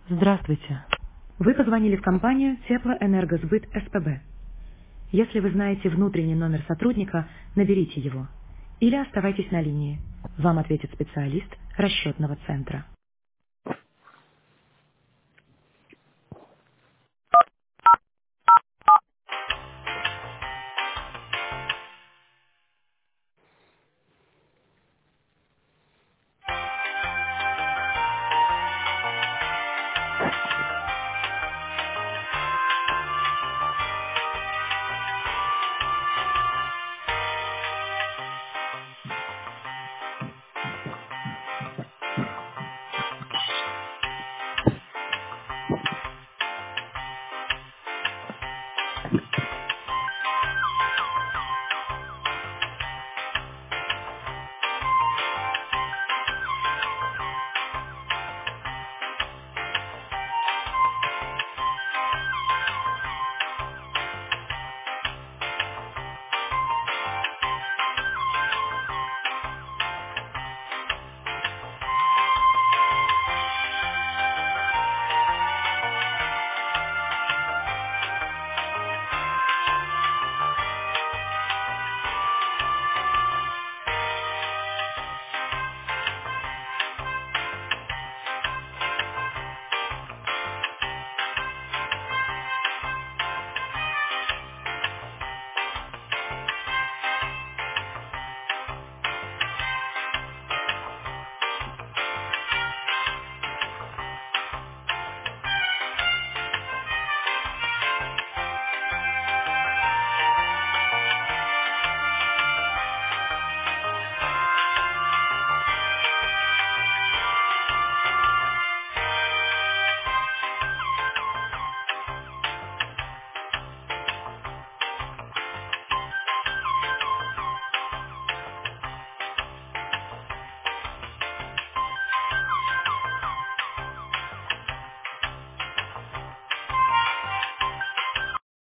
Здравствуйте. Вы позвонили в компанию Теплоэнергосбыт СПБ. Если вы знаете внутренний номер сотрудника, наберите его. Или оставайтесь на линии. Вам ответит специалист расчетного центра.